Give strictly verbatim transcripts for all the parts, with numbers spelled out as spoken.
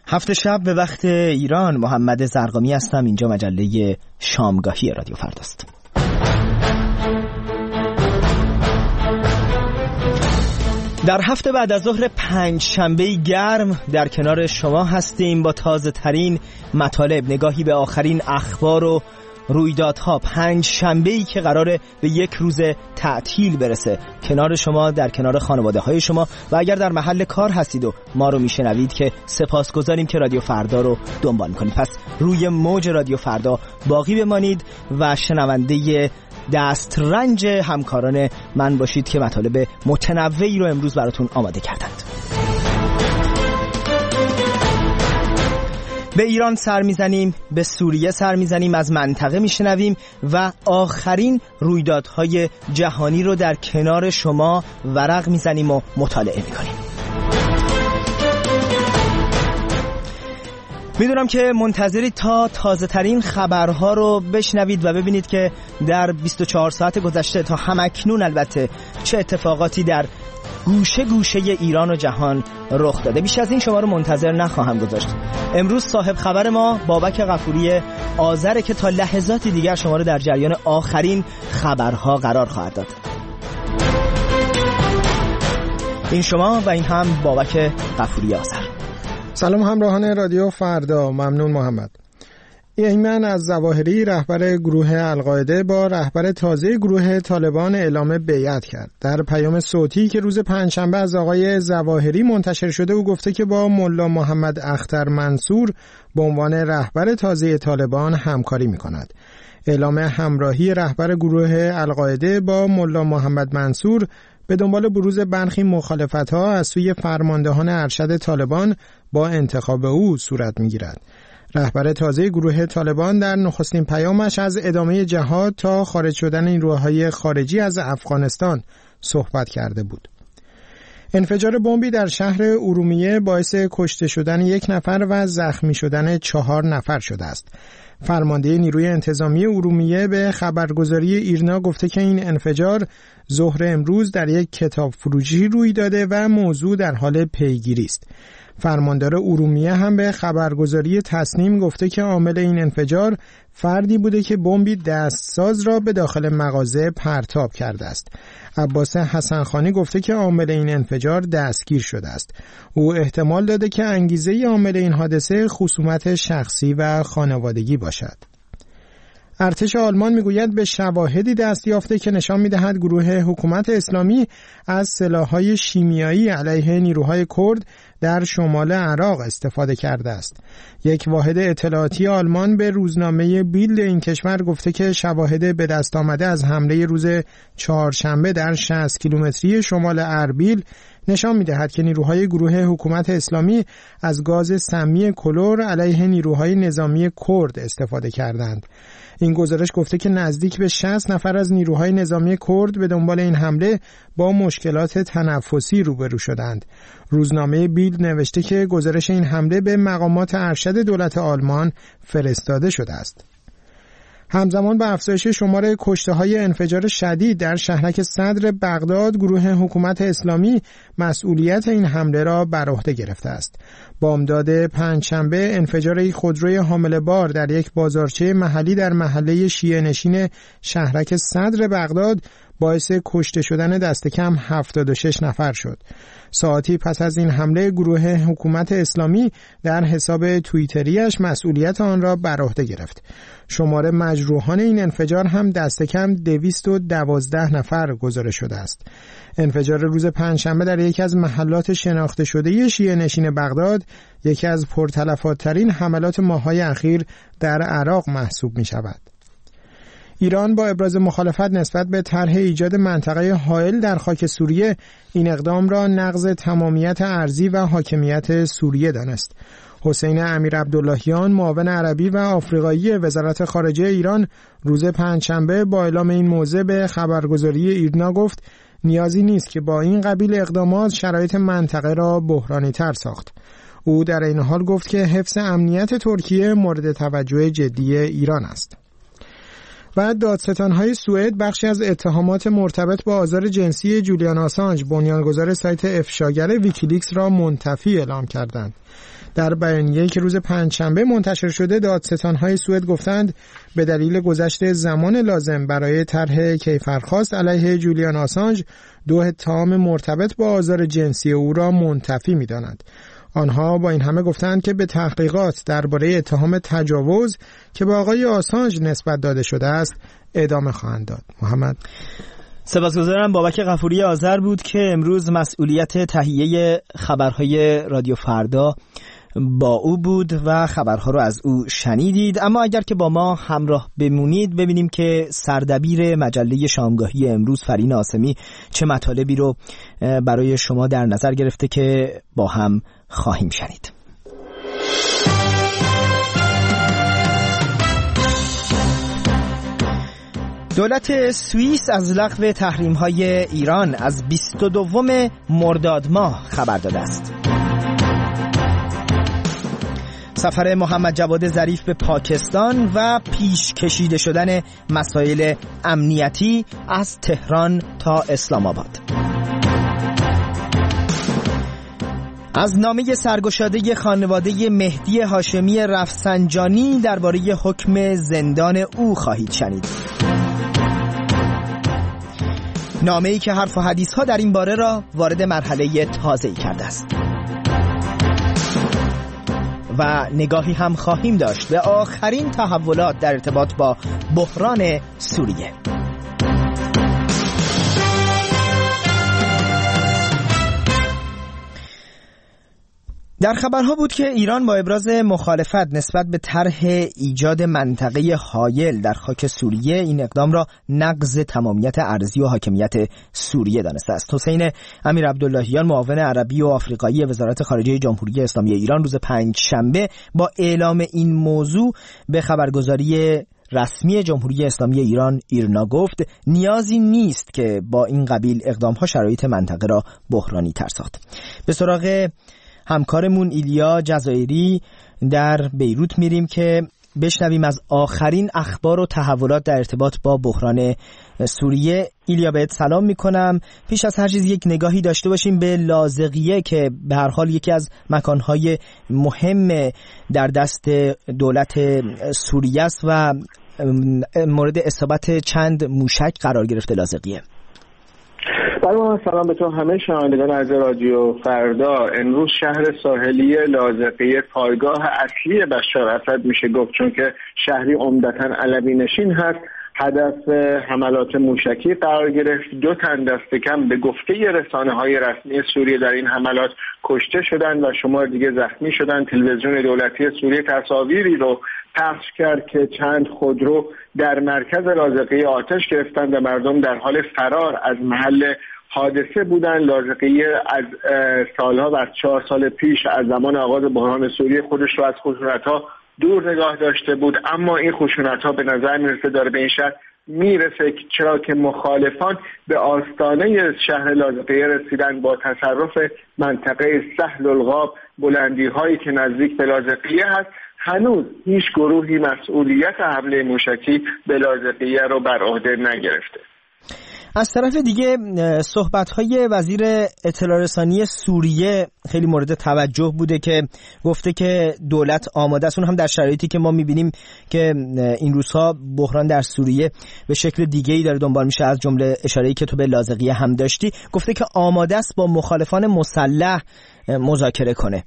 هفت شب به وقت ایران. محمد زرقامی هستم. اینجا مجله شامگاهی رادیو فرداست. در هفته بعد از ظهر پنج شنبه گرم در کنار شما هستیم با تازه ترین مطالب، نگاهی به آخرین اخبار و رویدادها. پنج شنبه‌ای که قراره به یک روز تعطیل برسه، کنار شما، در کنار خانواده های شما، و اگر در محل کار هستید و ما رو میشنوید که سپاسگزاریم که رادیو فردا رو دنبال میکنید. پس روی موج رادیو فردا باقی بمانید و شنونده دسترنج همکاران من باشید که مطالب متنوعی رو امروز براتون آماده کردند. به ایران سر میزنیم، به سوریه سر میزنیم، از منطقه میشنویم و آخرین رویدادهای جهانی رو در کنار شما ورق میزنیم و مطالعه میکنیم. میدونم که منتظری تا تازه ترین خبرها رو بشنوید و ببینید که در بیست و چهار ساعت گذشته تا همکنون البته چه اتفاقاتی در گوشه گوشه ایران و جهان رخ داده. بیش از این شما رو منتظر نخواهم گذاشت. امروز صاحب خبر ما بابک غفوری آذره که تا لحظاتی دیگر شما رو در جریان آخرین خبرها قرار خواهد داد. این شما و این هم بابک غفوری آذر. سلام همراهان رادیو فردا. ممنون محمد. ایمن از ظواهری رهبر گروه القاعده با رهبر تازه گروه طالبان اعلام بیعت کرد. در پیام صوتی که روز پنجشنبه از آقای ظواهری منتشر شده او گفته که با ملا محمد اختر منصور به عنوان رهبر تازه طالبان همکاری می‌کند. اعلام همراهی رهبر گروه القاعده با ملا محمد منصور به دنبال بروز برخی مخالفت‌ها از سوی فرماندهان ارشد طالبان با انتخاب او صورت می‌گیرد. رهبر تازه گروه طالبان در نخستین پیامش از ادامه جهاد تا خارج شدن نیروهای خارجی از افغانستان صحبت کرده بود. انفجار بمبی در شهر ارومیه باعث کشته شدن یک نفر و زخمی شدن چهار نفر شده است. فرمانده نیروی انتظامی ارومیه به خبرگزاری ایرنا گفته که این انفجار ظهر امروز در یک کتاب فروشی روی داده و موضوع در حال پیگیری است. فرماندار ارومیه هم به خبرگزاری تسنیم گفته که عامل این انفجار فردی بوده که بمبی دستساز را به داخل مغازه پرتاب کرده است. عباس حسنخانی گفته که عامل این انفجار دستگیر شده است. او احتمال داده که انگیزه عامل این حادثه خصومت شخصی و خانوادگی باشد. ارتش آلمان میگوید به شواهدی دست یافته که نشان میدهد گروه حکومت اسلامی از سلاح‌های شیمیایی علیه نیروهای کرد در شمال عراق استفاده کرده است. یک واحد اطلاعاتی آلمان به روزنامه بیلد این کشور گفته که شواهد به دست آمده از حمله روز چهارشنبه در شصت کیلومتری شمال اربیل نشان می‌دهد که نیروهای گروه حکومت اسلامی از گاز سمی کلور علیه نیروهای نظامی کرد استفاده کردند. این گزارش گفته که نزدیک به شصت نفر از نیروهای نظامی کرد به دنبال این حمله با مشکلات تنفسی روبرو شدند. روزنامه بیلد نوشته که گزارش این حمله به مقامات ارشد دولت آلمان فرستاده شده است. همزمان با افزایش شمار کشته‌های انفجار شدید در شهرک صدر بغداد، گروه حکومت اسلامی مسئولیت این حمله را بر عهده گرفته است. بامداد پنجشنبه انفجار خودروی حامل بار در یک بازارچه محلی در محله شیعه نشین شهرک صدر بغداد باعث کشته شدن دست کم هفتاد و شش نفر شد. ساعتی پس از این حمله گروه حکومت اسلامی در حساب توییتریش مسئولیت آن را بر عهده گرفت. شمار مجروحان این انفجار هم دست کم دویست و دوازده نفر گزارش شده است. انفجار روز پنجشنبه در یکی از محلات شناخته شده شیعه نشین بغداد یکی از پرتلفات‌ترین حملات ماه‌های اخیر در عراق محسوب می شود. ایران با ابراز مخالفت نسبت به طرح ایجاد منطقه حائل در خاک سوریه این اقدام را نقض تمامیت ارضی و حاکمیت سوریه دانست. حسین امیرعبداللهیان معاون عربی و آفریقایی وزارت خارجه ایران روز پنجشنبه با اعلام این موضوع به خبرگزاری ایرنا گفت نیازی نیست که با این قبیل اقدامات شرایط منطقه را بحرانی تر ساخت. او در این حال گفت که حفظ امنیت ترکیه مورد توجه جدی ایران است. بعد دادستان‌های سوئد بخشی از اتهامات مرتبط با آزار جنسی جولیان آسانج، بنیانگذار سایت افشاگر ویکیلیکس را منتفی اعلام کردند. در بیانیه‌ای که روز پنجشنبه منتشر شده، دادستان‌های سوئد گفتند به دلیل گذشت زمان لازم برای طرح کیفرخواست علیه جولیان آسانج، دو اتهام مرتبط با آزار جنسی او را منتفی می‌دانند. آنها با این همه گفتند که به تحقیقات درباره اتهام تجاوز که به آقای آسانج نسبت داده شده است ادامه خواهند داد. محمد سپاسگزارم. بابک غفوری آذر بود که امروز مسئولیت تهیه خبرهای رادیو فردا با او بود و خبرها رو از او شنیدید. اما اگر که با ما همراه بمونید ببینیم که سردبیر مجله شامگاهی امروز فرین آسمی چه مطالبی رو برای شما در نظر گرفته که با هم خواهیم شنید. دولت سوئیس از لغو تحریم‌های ایران از بیست و دوم مرداد ماه خبر داده است. سفر محمد جواد ظریف به پاکستان و پیش کشیده شدن مسائل امنیتی از تهران تا اسلام آباد. از نامه سرگشاده خانواده مهدی هاشمی رفسنجانی درباره حکم زندان او خواهید شنید. نامه‌ای که حرف و حدیث‌ها در این باره را وارد مرحله تازه‌ای کرده است. و نگاهی هم خواهیم داشت به آخرین تحولات در ارتباط با بحران سوریه. در خبرها بود که ایران با ابراز مخالفت نسبت به طرح ایجاد منطقه حایل در خاک سوریه این اقدام را نقض تمامیت ارضی و حاکمیت سوریه دانسته است. حسین امیر عبداللهیان معاون عربی و آفریقایی وزارت خارجه جمهوری اسلامی ایران روز پنجشنبه با اعلام این موضوع به خبرگزاری رسمی جمهوری اسلامی ایران ایرنا گفت نیازی نیست که با این قبیل اقدام‌ها شرایط منطقه را بحرانی تر ساخت. به سراغ همکارمون ایلیا جزایری در بیروت میریم که بشنویم از آخرین اخبار و تحولات در ارتباط با بحران سوریه. ایلیا بهت سلام میکنم. پیش از هر چیز یک نگاهی داشته باشیم به لاذقیه که به هر حال یکی از مکانهای مهم در دست دولت سوریه است و مورد اصابت چند موشک قرار گرفته لاذقیه. سلام سلام به تو همه شنوندگان از رادیو فردا. امروز شهر ساحلی لاذقیه پایگاه اصلی بشار اسد میشه گفت، چون که شهری عمدتاً علوی نشین هست، هدف حملات موشکی قرار گرفت. دو تن دست کم به گفته رسانه‌های رسمی سوریه در این حملات کشته شدند و شمار دیگه زخمی شدند. تلویزیون دولتی سوریه تصاویری رو پخش کرد که چند خودرو در مرکز لاذقیه آتش گرفتند و مردم در حال فرار از محل حادثه بودند. لاذقیه از سالها و از چهار سال پیش از زمان آغاز بحران سوریه خودش رو از خشونت‌ها دور نگاه داشته بود، اما این خشونت‌ها به نظر میرسه داره به این شهر میرسه، چرا که مخالفان به آستانه شهر لاذقیه رسیدن. با تصرف منطقه سهل الغاب، بلندی‌هایی که نزدیک به لاذقیه هست، هنوز هیچ گروهی مسئولیت حمله موشکی به لاذقیه رو بر عهده نگرفته. از طرف دیگه صحبت‌های وزیر اطلاع رسانی سوریه خیلی مورد توجه بوده که گفته که دولت آماده است، اون هم در شرایطی که ما می‌بینیم که این روزها بحران در سوریه به شکل دیگه‌ای داره دنبال میشه، از جمله اشاره‌ای که تو به لاذقیه هم داشتی. گفته که آماده است با مخالفان مسلح مذاکره کنه.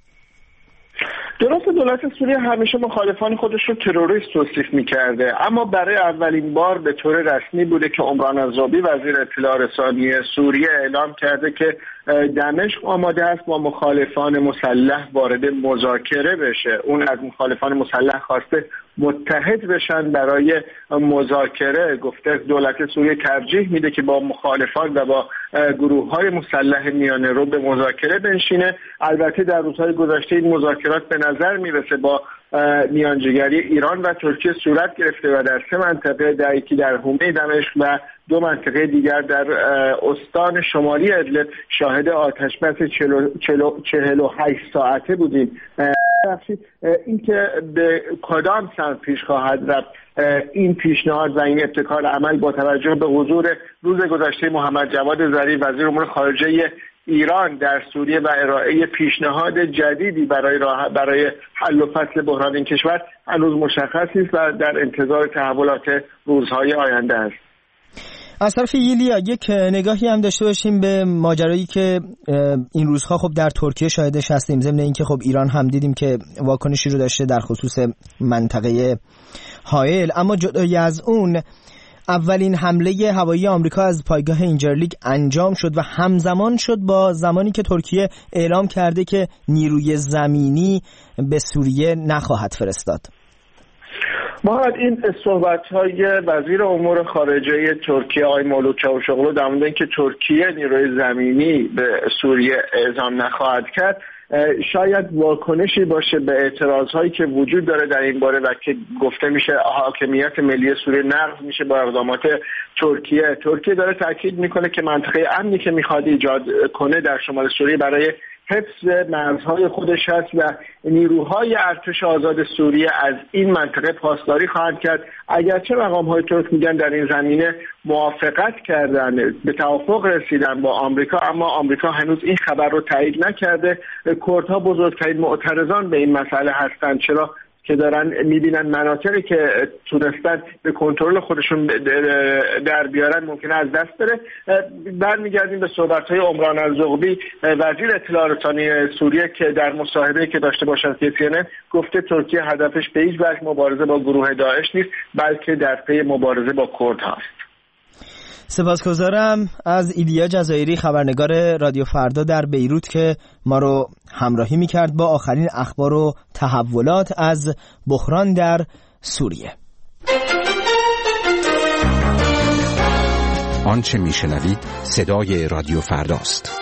درست دولت سوریه همیشه مخالفان خودش رو تروریست توصیف می‌کرده، اما برای اولین بار به طور رسمی بوده که عمران الزوبی وزیر اطلاع رسانی سوریه اعلام کرده که دمشق آماده است با مخالفان مسلح وارد مذاکره بشه. اون از مخالفان مسلح خواسته متحد بشن برای مذاکره. گفته دولت سوریه ترجیح میده که با مخالفان و با گروه‌های مسلح میانه رو به مذاکره بنشینه. البته در روزهای گذشته این مذاکرات به نظر میرسه با میانجیگری ایران و ترکیه صورت گرفته و در سه منطقه، در یکی در حومه دمشق و دو منطقه دیگر در استان شمالی ادلب شاهد آتش‌بس چهل و هشت ساعته بودیم. بخشی اینکه به کدام سمت پیش خواهد رفت این پیشنهاد و این ابتکار عمل با توجه به حضور روز گذشته محمد جواد ظریف وزیر امور خارجه ایران در سوریه و ارائه پیشنهاد جدیدی برای راه برای حل و فصل بحران این کشور هنوز مشخص نیست و در انتظار تحولات روزهای آینده است. از طرف ایلیا یک نگاهی هم داشته باشیم به ماجرایی که این روزها خب در ترکیه شاهدش هستیم، ضمن اینکه خب ایران هم دیدیم که واکنشی رو داشته در خصوص منطقه هایل، اما جدای از اون اولین حمله هوایی آمریکا از پایگاه اینجرلیک انجام شد و همزمان شد با زمانی که ترکیه اعلام کرده که نیروی زمینی به سوریه نخواهد فرستاد. ما این صحبت‌های وزیر امور خارجه ترکیه آقای مولود چاوشوغلو در مورد اینکه ترکیه نیروی زمینی به سوریه اعزام نخواهد کرد شاید واکنشی باشه به اعتراض‌هایی که وجود داره در این باره و که گفته میشه حاکمیت ملی سوریه نقض میشه با اقدامات ترکیه. ترکیه داره تاکید میکنه که منطقه امنی که میخواد ایجاد کنه در شمال سوریه برای حفظ مرزهای خودش هست و نیروهای ارتش آزاد سوریه از این منطقه پاسداری خواهند کرد. اگرچه مقام‌های ترک میگن در این زمینه موافقت کردن، به توافق رسیدن با آمریکا، اما آمریکا هنوز این خبر رو تایید نکرده. کردها بزرگترین معترضان به این مسئله هستند، چرا که دارن میبینن مناطقی که تونستن به کنترل خودشون در بیارن ممکنه از دست بره. برمیگردیم به صحبت‌های عمران الزغبی وزیر اطلاعات رسانی سوریه که در مصاحبه‌ای که داشته با شبکه سی ان ان گفته ترکیه هدفش به هیچ وجه مبارزه با گروه داعش نیست بلکه در پی مبارزه با کردها است. سپاسگزارم از ایلیا جزایری خبرنگار رادیو فردا در بیروت که ما رو همراهی می‌کرد با آخرین اخبار و تحولات از بحران در سوریه. آنچه میشنوید صدای رادیو فرداست.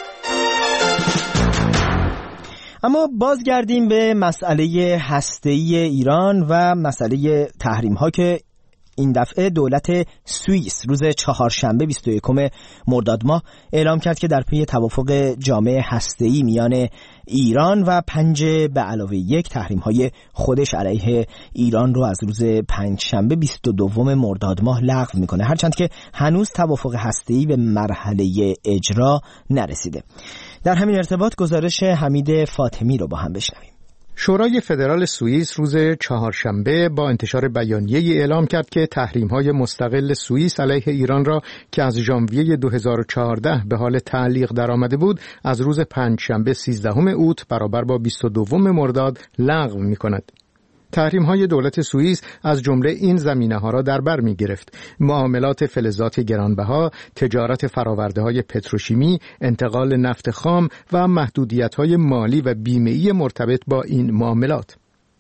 اما بازگردیم به مسئله هسته‌ای ایران و مسئله تحریم‌ها که این دفعه دولت سوئیس روز چهارشنبه بیست و یکم مرداد ماه اعلام کرد که در پی توافق جامع هسته‌ای میان ایران و پنج به علاوه یک تحریم‌های خودش علیه ایران رو از روز پنجشنبه بیست و دوم مرداد ماه لغو میکنه، هرچند که هنوز توافق هسته‌ای به مرحله اجرا نرسیده. در همین ارتباط گزارش حمید فاطمی رو با هم بشنویم. شورای فدرال سوئیس روز چهارشنبه با انتشار بیانیه‌ای اعلام کرد که تحریم‌های مستقل سوئیس علیه ایران را که از ژانویه دو هزار و چهارده به حال تعلیق درآمده بود از روز پنجشنبه سیزدهم اوت برابر با بیست و دوم مرداد لغو می‌کند. تحریم‌های دولت سوئیس از جمله این زمینه‌ها را در بر می‌گرفت: معاملات فلزات گرانبها، تجارت فرآورده‌های پتروشیمی، انتقال نفت خام و محدودیت‌های مالی و بیمه‌ای مرتبط با این معاملات.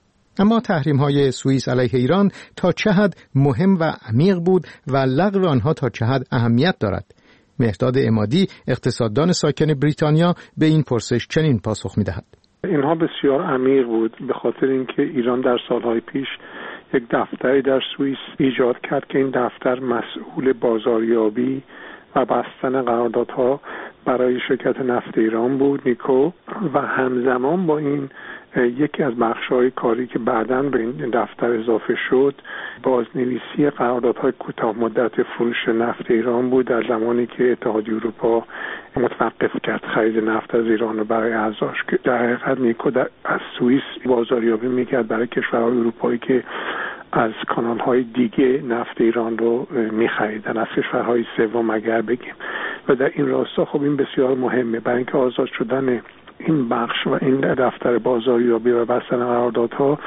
اما تحریم‌های سوئیس علیه ایران تا چه حد مهم و عمیق بود و لغو آنها تا چه حد اهمیت دارد؟ مهرداد عمادی، اقتصاددان ساکن بریتانیا، به این پرسش چنین پاسخ می‌دهد: اینها بسیار عمیق بود، به خاطر اینکه ایران در سالهای پیش یک دفتری در سوئیس ایجاد کرد که این دفتر مسئول بازاریابی و بستن قراردادها برای شرکت نفت ایران بود، نیکو، و همزمان با این یکی از بخش‌های کاری که بعداً به این دفتر اضافه شد بازنویسی قراردادهای کوتاه مدت فروش نفت ایران بود، در زمانی که اتحادیه اروپا متوقف کرد خرید نفت از ایران برای اعضاش. که در حقیقت نیکو در از سوئیس بازاریابی میکرد برای کشورهای اروپایی که از کانال‌های دیگه نفت ایران رو می‌خریدن، از کشورهای سوم اگر بگیم. و در این راستا خب این بسیار مهمه برای اینکه آزاد شدن این بخش و این دفتر بازاریابی و بستن قراردادها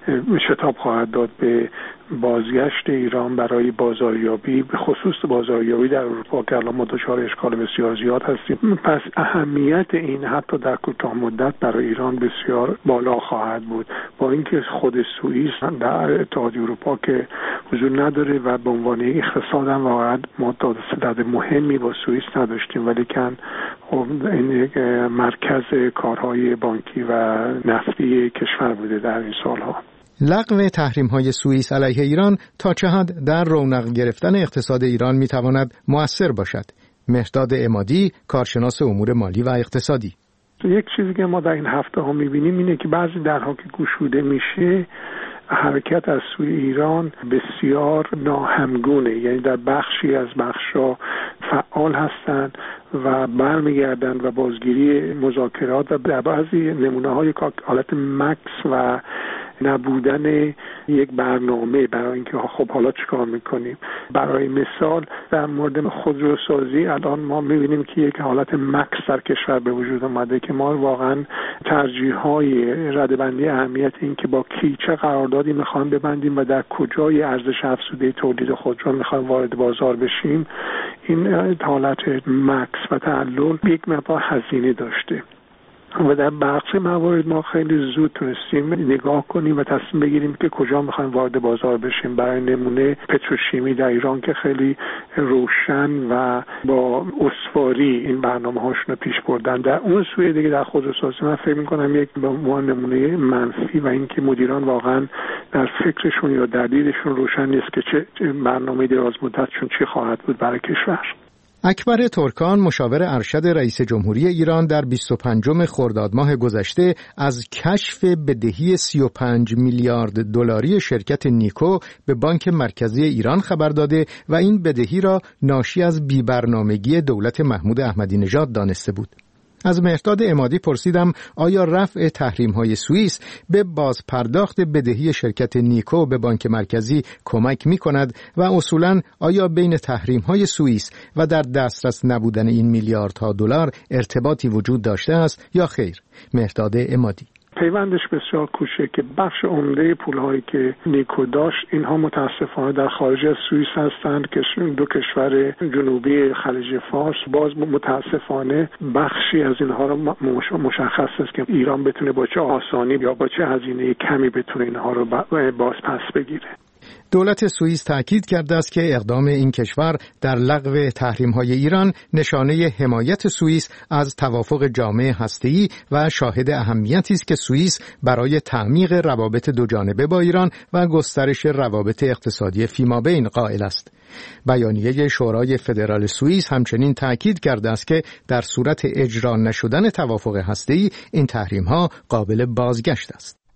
شتاب خواهد داد به بازگشت ایران برای بازاریابی، به خصوص بازاریابی در اروپا که الان ما دچار اشکال بسیار زیاد هستیم. پس اهمیت این حتی در کوتاه مدت برای ایران بسیار بالا خواهد بود، با اینکه خود سوئیس در اتحادیه اروپا که حضور نداره و به عنوان اقتصاد هم واقعا ما صدد مهمی با سوئیس نداشتیم، ولی کن این مرکز کارهای بانکی و نفتی کشور بوده در این سالها. لغو تحریم‌های سوئیس علیه ایران تا چه حد در رونق گرفتن اقتصاد ایران می‌تواند مؤثر باشد؟ مهرداد عمادی، کارشناس امور مالی و اقتصادی: یک چیزی که ما در این هفته ها میبینیم اینه که بعضی درها که گشوده میشه حرکت از سوی ایران بسیار ناهمگونه، یعنی در بخشی از بخشا فعال هستند و برمیگردن و بازگیری مذاکرات و در بعضی نمونه های حالت مکس و نبودن یک برنامه برای اینکه خب حالا چیکار میکنیم. برای مثال در مورد خودروسازی الان ما میبینیم که یک حالت مکس در کشور به وجود اومده که ما واقعا ترجیح‌های ردبندی اهمیت این که با کی چه قراردادی میخوایم ببندیم و در کجای ارزش افزوده تولید خودرو میخوایم وارد بازار بشیم، این حالت مکس و تعلل یک مقدار هزینه داشته و در بخش موارد ما خیلی زود تونستیم نگاه کنیم و تصمیم بگیریم که کجا میخوایم وارد بازار بشیم. برای نمونه پتروشیمی در ایران که خیلی روشن و با اسواری این برنامه هاشون رو پیش بردن. در اون سوی دیگه در خودروسازی من فکر میکنم یک نمونه منفی و اینکه مدیران واقعا در فکرشون یا در دیدشون روشن نیست که چه برنامه دراز مدتشون چی خواهد بود برای کشور. اکبر ترکان مشاور ارشد رئیس جمهوری ایران در بیست و پنجم خرداد ماه گذشته از کشف بدهی سی و پنج میلیارد دلاری شرکت نیکو به بانک مرکزی ایران خبر داده و این بدهی را ناشی از بی‌برنامگی دولت محمود احمدی نژاد دانسته بود. از مهرداد عمادی پرسیدم آیا رفع تحریم‌های سوئیس به بازپرداخت بدهی شرکت نیکو به بانک مرکزی کمک می‌کند و اصولاً آیا بین تحریم‌های سوئیس و در دسترس نبودن این میلیاردها دلار ارتباطی وجود داشته است یا خیر؟ مهرداد عمادی: پیوندش بسیار کوچه که بخش عمده پولهایی که نیکو داشت اینها متاسفانه در خارج از سوئیس هستند که دو کشور جنوبی خلیج فارس. باز متاسفانه بخشی از اینها رو مشخص است که ایران بتونه با چه آسانی یا با چه هزینه کمی بتونه اینها رو باز پس بگیره. دولت سوئیس تأکید کرده است که اقدام این کشور در لغو تحریم‌های ایران نشانه حمایت سوئیس از توافق جامع هسته‌ای و شاهد اهمیتی است که سوئیس برای تعمیق روابط دوجانبه با ایران و گسترش روابط اقتصادی فیمابین قائل است. بیانیه شورای فدرال سوئیس همچنین تأکید کرده است که در صورت اجرا نشدن توافق هسته‌ای این تحریم‌ها قابل بازگشت است.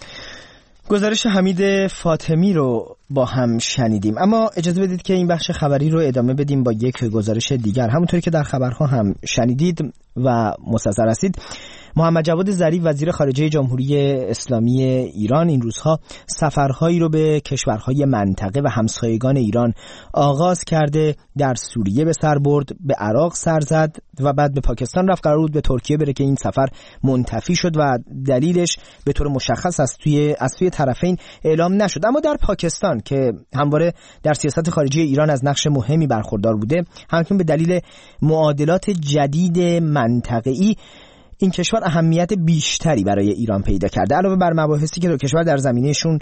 گزارش حمید فاطمی رو با هم شنیدیم، اما اجازه بدید که این بخش خبری رو ادامه بدیم با یک گزارش دیگر. همونطوری که در خبرها هم شنیدید و مستظر هستید، محمد جواد ظریف وزیر خارجه جمهوری اسلامی ایران این روزها سفرهایی رو به کشورهای منطقه و همسایگان ایران آغاز کرده. در سوریه به سر برد، به عراق سر زد و بعد به پاکستان رفت. قرار بود به ترکیه بره که این سفر منتفی شد و دلیلش به طور مشخص از توی از توی طرفین اعلام نشد. اما در پاکستان که همواره در سیاست خارجی ایران از نقش مهمی برخوردار بوده، همکنون به دلیل معادلات جدید منطقه‌ای این کشور اهمیت بیشتری برای ایران پیدا کرده. علاوه بر مباحثی که دو کشور در زمینهشون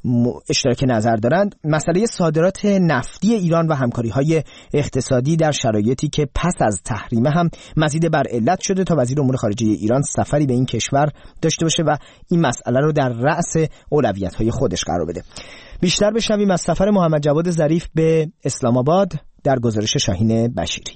اشتراک نظر دارند، مسئله صادرات نفتی ایران و همکاری‌های اقتصادی در شرایطی که پس از تحریم هم مزید بر علت شده تا وزیر امور خارجه ایران سفری به این کشور داشته باشه و این مسئله رو در رأس اولویت‌های خودش قرار بده. بیشتر بشنویم از سفر محمد جواد ظریف به اسلام آباد در گزارش شاهین بشیری.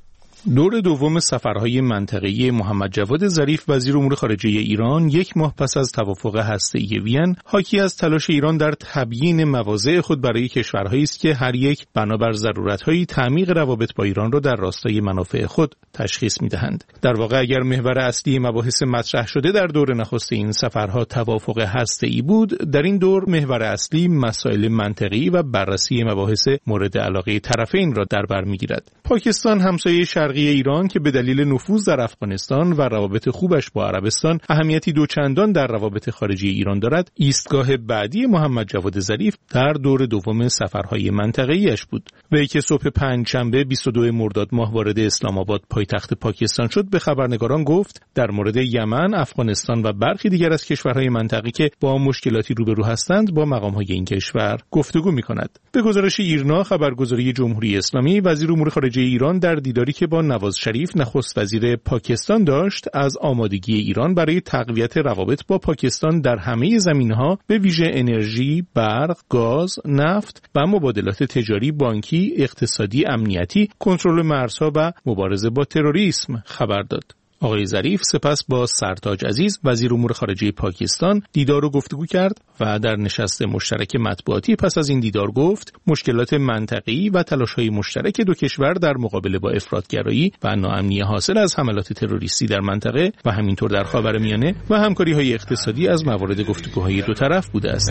دور دوم سفرهای منطقه‌ای محمد جواد ظریف وزیر امور خارجه ایران یک ماه پس از توافق هسته‌ای وین حاکی از تلاش ایران در تبیین مواضع خود برای کشورهایی است که هر یک بنابر ضرورت‌های تعمیق روابط با ایران را در راستای منافع خود تشخیص می‌دهند. در واقع اگر محور اصلی مباحث مطرح شده در دور نخست این سفرها توافق هسته‌ای بود، در این دور محور اصلی مسائل منطقه‌ای و بررسی مباحث مورد علاقه طرفین را در بر می‌گیرد. پاکستان همسایه شرقی ایران که به دلیل نفوذ در افغانستان و روابط خوبش با عربستان اهمیتی دوچندان در روابط خارجی ایران دارد، ایستگاه بعدی محمد جواد ظریف در دور دوم سفرهای منطقه‌ایش بود. وی که صبح پنجشنبه بیست و دو مرداد ماه وارد اسلام آباد پایتخت پاکستان شد، به خبرنگاران گفت در مورد یمن، افغانستان و برخی دیگر از کشورهای منطقه‌ای که با مشکلاتی روبرو هستند با مقام‌های این کشور گفتگو می‌کند. به گزارش ایرنا خبرگزاری جمهوری اسلامی، وزیر امور خارجه ایران در دیداری که با نواز شریف نخست وزیر پاکستان داشت، از آمادگی ایران برای تقویت روابط با پاکستان در همه زمینه‌ها به ویژه انرژی، برق، گاز، نفت و مبادلات تجاری، بانکی، اقتصادی، امنیتی، کنترل مرزها و مبارزه با تروریسم خبر داد. آقای ظریف سپس با سرتاج عزیز وزیر امور خارجه پاکستان دیدار و گفتگو کرد و در نشست مشترک مطبوعاتی پس از این دیدار گفت مشکلات منطقه‌ای و تلاش‌های مشترک دو کشور در مقابله با افراطگرایی و ناامنی حاصل از حملات تروریستی در منطقه و همینطور در خاورمیانه و همکاری‌های اقتصادی از موارد گفتگوهای دو طرف بوده است.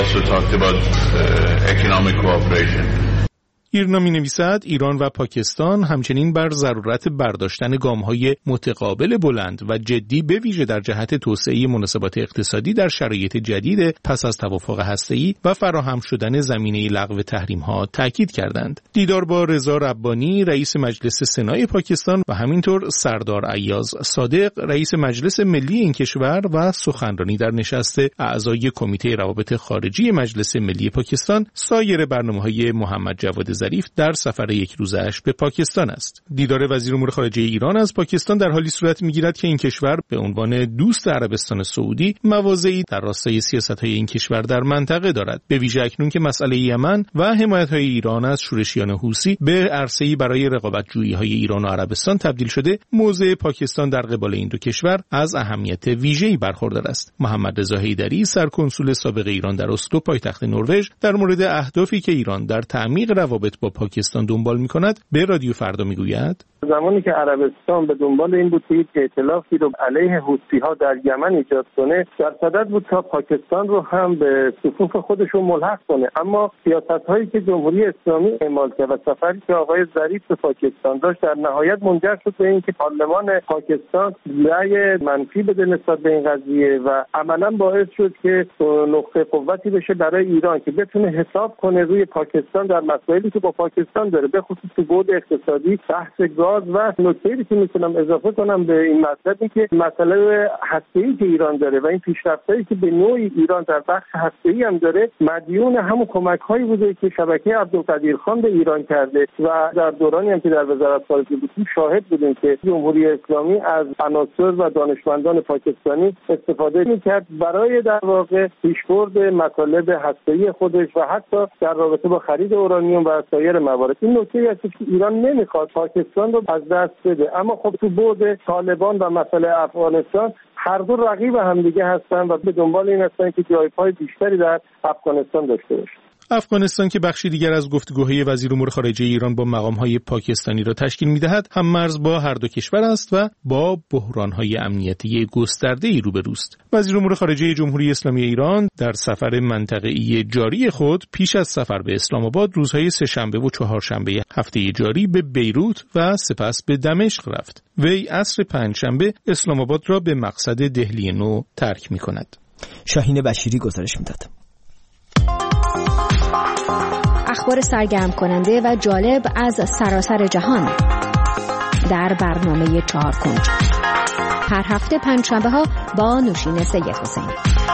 ایرنا می‌نویسد ایران و پاکستان همچنین بر ضرورت برداشتن گام‌های متقابل بلند و جدی به ویژه در جهت توسعه مناسبات اقتصادی در شرایط جدید پس از توافق هسته‌ای و فراهم شدن زمینه لغو تحریم‌ها تاکید کردند. دیدار با رضا ربانی رئیس مجلس سنای پاکستان و همینطور سردار ایاز صادق رئیس مجلس ملی این کشور و سخنرانی در نشست اعضای کمیته روابط خارجی مجلس ملی پاکستان سایر برنامه‌های محمد جواد ظریف در سفر یک روزه‌اش به پاکستان است. دیدار وزیر امور خارجه ایران از پاکستان در حالی صورت می‌گیرد که این کشور به عنوان دوست عربستان سعودی مواضعی در راستای سیاست‌های این کشور در منطقه دارد. به ویژه اکنون که مسئله یمن و حمایت‌های ایران از شورشیان حوثی به عرصه‌ای برای رقابت‌جویی‌های ایران و عربستان تبدیل شده، موضع پاکستان در قبال این دو کشور از اهمیت ویژه‌ای برخوردار است. محمد رضا حیدری سرکنسول سابق ایران در اسلو پایتخت نروژ در مورد اهدافی که ایران در تعمیق روابط با پاکستان دنبال می‌کند به رادیو فردا میگوید زمانی که عربستان به دنبال این بود که یک ائتلافی رو علیه حوثی‌ها در یمن ایجاد کنه، در صدد بود تا پاکستان رو هم به صفوف خودشون ملحق کنه. اما سیاست‌هایی که جمهوری اسلامی اعمال کرد و سفری که آقای ظریف به پاکستان داشت در نهایت منجر شد به اینکه پارلمان پاکستان رأی منفی بده نسبت به این قضیه و عملاً باعث شد که نقطه قوتی بشه برای ایران که بتونه حساب کنه روی پاکستان در مسائلی که با پاکستان داره، به خصوص تو بعد اقتصادی، بحث گاز و نکته‌ای که میتونم اضافه کنم به این مسئله که مسئله هسته‌ای که ایران داره و این پیشرفتایی که به نوعی ایران در بخش هسته‌ای هم داره مدیون همون کمک‌هایی بوده که شبکه عبدالقدیرخان به ایران کرده و در دورانی هم که در وزارت خارجه بودیم شاهد بودیم که جمهوری اسلامی از عناصر و دانشمندان پاکستانی استفاده می‌کرد برای در واقع پیشبرد مطالب هسته‌ای خودش و حتی در رابطه با خرید اورانیوم و سایر موارد. این نکته است که ایران نمی‌خواد پاکستان رو از دست بده، اما خب تو بعد طالبان و مسئله افغانستان هر دو رقیب همدیگه هستن و به دنبال این هستن که جای پای بیشتری در افغانستان داشته باشه. افغانستان که بخشی دیگر از گفتگوهای وزیر امور خارجه ایران با مقام‌های پاکستانی را تشکیل می‌دهد، هم مرز با هر دو کشور است و با بحران‌های امنیتی گسترده‌ای روبروست. وزیر امور خارجه جمهوری اسلامی ایران در سفر منطقه‌ای جاری خود پیش از سفر به اسلام آباد روزهای سه‌شنبه و چهارشنبه هفته جاری به بیروت و سپس به دمشق رفت. وی عصر پنجشنبه اسلام آباد را به مقصد دهلی نو ترک می‌کند. شاهین بشیری گزارش می‌داد. اخبار سرگرم کننده و جالب از سراسر جهان در برنامه چهار کنج هر هفته پنجشنبه ها با نوشین سید حسینی.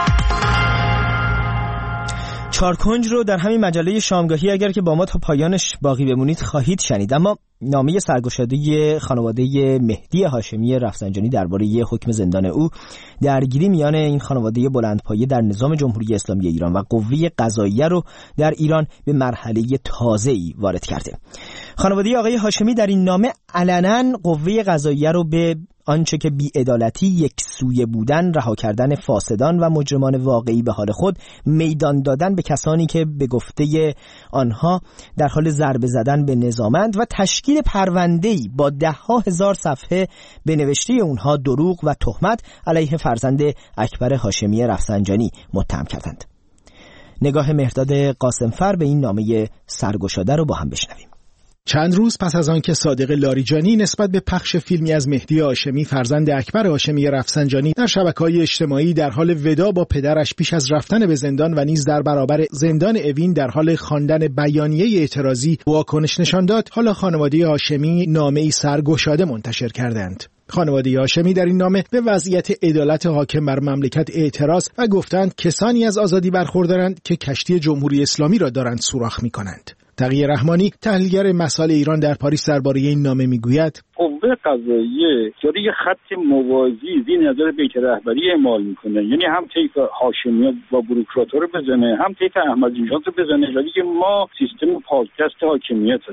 چهار کنج رو در همین مجله شامگاهی اگر که با ما تا پایانش باقی بمونید خواهید شنید. اما نامه سرگشاده خانواده مهدی هاشمی رفسنجانی درباره حکم زندان او، درگیری میان این خانواده بلندپایه در نظام جمهوری اسلامی ایران و قوه قضاییه رو در ایران به مرحله تازه‌ای وارد کرده. خانواده آقای هاشمی در این نامه علنا قوه قضاییه رو به آنچه که بی‌عدالتی، یک سویه بودن، رها کردن فاسدان و مجرمان واقعی به حال خود، میدان دادن به کسانی که به گفته آنها در حال ضربه زدن به نظامند و تشکیل پرونده‌ای با ده ها هزار صفحه به نوشته اونها دروغ و تهمت علیه فرزند اکبر هاشمی رفسنجانی متهم کردند. نگاه مهرداد قاسمفر به این نامه سرگشاده رو با هم بشنویم. چند روز پس از آنکه صادق لاریجانی نسبت به پخش فیلمی از مهدی هاشمی فرزند اکبر هاشمی رفسنجانی در شبکه‌های اجتماعی در حال ودا با پدرش پیش از رفتن به زندان و نیز در برابر زندان اوین در حال خواندن بیانیه اعتراضی واکنش نشان داد، حالا خانواده هاشمی نامه‌ای سرگشاده منتشر کردند. خانواده هاشمی در این نامه به وضعیت عدالت حاکم بر مملکت اعتراض و گفتند کسانی از آزادی برخوردارند که کشتی جمهوری اسلامی را دارند سوراخ می‌کنند. تقی رحمانی تحلیلگر مسائل ایران در پاریس درباره این نامه میگوید قوه قضاییه داره یه خط موازی زیر نظر بیت رهبری اعمال میکنه، یعنی هم طیف هاشمی و بوروکرات‌ها رو بزنه هم طیف احمدی نژاد رو بزنه، ولی که ما سیستم پادکست حاکمیت هستیم.